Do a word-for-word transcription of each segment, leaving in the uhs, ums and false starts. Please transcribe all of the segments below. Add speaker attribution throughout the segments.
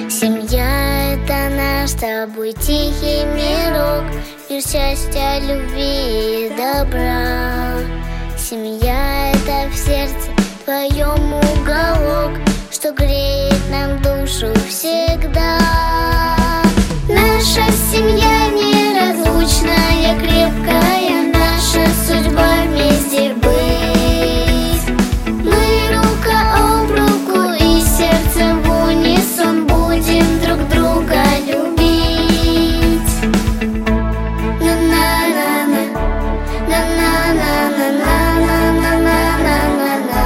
Speaker 1: Семья — это наш с тобой тихий мирок, мир счастья, любви и добра. Семья — это в сердце твоем уголок, что греет нам душу всегда. Наша семья неразлучная, крепкая, наша судьба вместе быть. Мы рука об руку и сердце в унисон будем друг друга любить. На-на-на-на, на-на-на-на-на-на-на-на-на-на.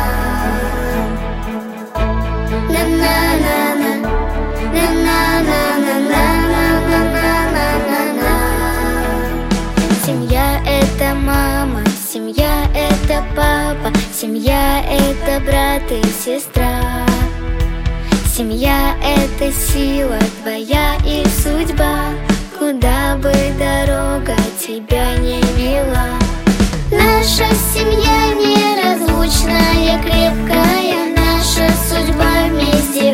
Speaker 1: Семья — это мама, семья — это папа, семья — это брат и сестра. Семья — это сила твоя и судьба, куда бы дорога тебя не вела. Наша семья неразлучная, крепкая, наша судьба вместе